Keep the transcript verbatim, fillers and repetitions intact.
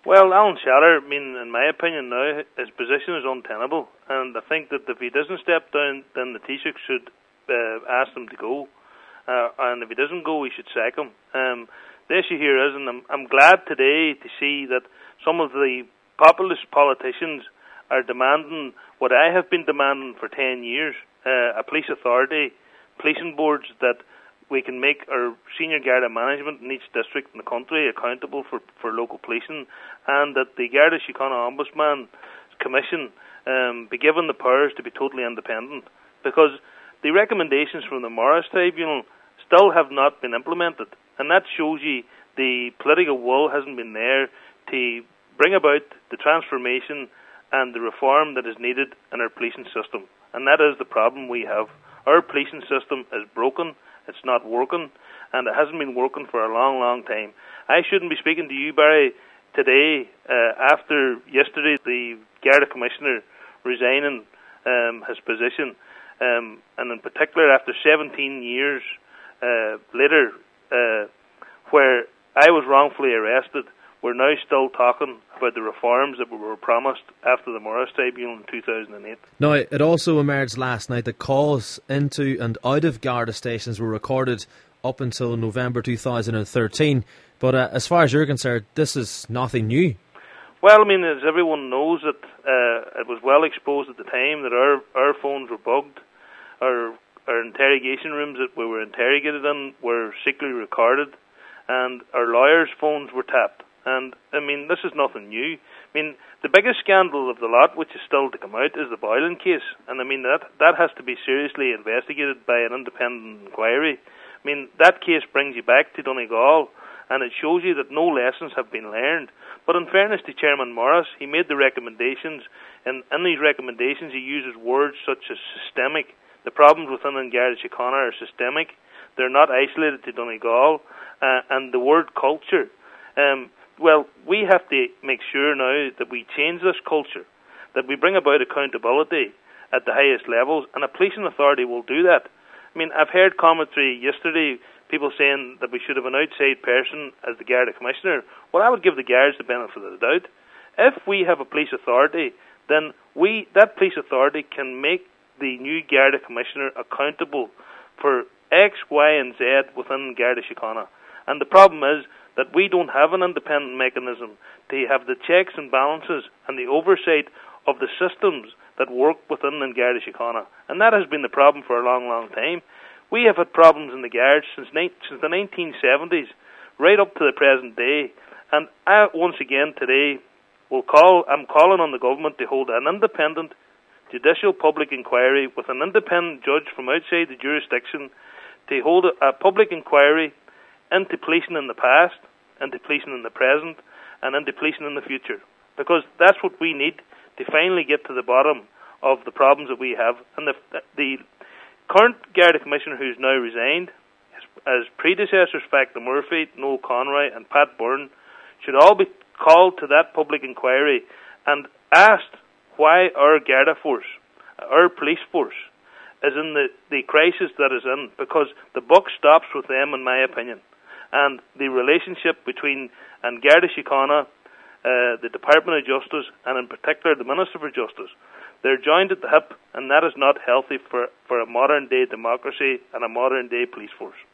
Well, Alan Shatter, I mean, in my opinion now, his position is untenable, and I think that if he doesn't step down, then the Taoiseach should uh, ask him to go, uh, and if he doesn't go, he should sack him. Um, the issue here is, and I'm, I'm glad today to see that some of the populist politicians are demanding what I have been demanding for ten years, uh, a police authority, policing boards that we can make our senior Garda management in each district in the country accountable for, for local policing, and that the Garda Síochána Ombudsman Commission um, be given the powers to be totally independent, because the recommendations from the Morris Tribunal still have not been implemented, and that shows you the political will hasn't been there to bring about the transformation and the reform that is needed in our policing system. And that is the problem we have. Our policing system is broken, it's not working, and it hasn't been working for a long, long time. I shouldn't be speaking to you, Barry, today uh, after yesterday the Garda Commissioner resigning um, his position, um, and in particular after seventeen years uh, later, uh, where I was wrongfully arrested. We're now still talking about the reforms that were promised after the Morris Tribunal in two thousand eight. Now, it also emerged last night that calls into and out of Garda stations were recorded up until November two thousand thirteen. But uh, as far as you're concerned, this is nothing new. Well, I mean, as everyone knows, that uh, it was well exposed at the time that our, our phones were bugged. Our, our interrogation rooms that we were interrogated in were secretly recorded, and our lawyers' phones were tapped. And, I mean, this is nothing new. I mean, the biggest scandal of the lot, which is still to come out, is the Boylan case. And, I mean, that, that has to be seriously investigated by an independent inquiry. I mean, that case brings you back to Donegal, and it shows you that no lessons have been learned. But in fairness to Chairman Morris, he made the recommendations, and in these recommendations he uses words such as systemic. The problems within Garda Síochána are systemic. They're not isolated to Donegal. Uh, and the word culture. Um, Well, we have to make sure now that we change this culture, that we bring about accountability at the highest levels, and a policing authority will do that. I mean, I've heard commentary yesterday, people saying that we should have an outside person as the Garda Commissioner. Well, I would give the Guards the benefit of the doubt. If we have a police authority, then we that police authority can make the new Garda Commissioner accountable for X, Y, and Z within Garda Síochána. And the problem is that we don't have an independent mechanism to have the checks and balances and the oversight of the systems that work within the Garda Síochána. And that has been the problem for a long, long time. We have had problems in the Guards since, since the nineteen seventies, right up to the present day. And I, once again today, will call, I'm calling on the government to hold an independent judicial public inquiry with an independent judge from outside the jurisdiction to hold a, a public inquiry into policing in the past, into policing in the present, and into policing in the future. Because that's what we need to finally get to the bottom of the problems that we have. And the, the current Garda Commissioner who's now resigned, as predecessors Facta Murphy, Noel Conroy, and Pat Byrne, should all be called to that public inquiry and asked why our Garda force, our police force, is in the, the crisis that is in, because the buck stops with them, in my opinion. And the relationship between and Garda Síochána, uh, the Department of Justice, and in particular the Minister for Justice, they're joined at the hip, and that is not healthy for, for a modern-day democracy and a modern-day police force.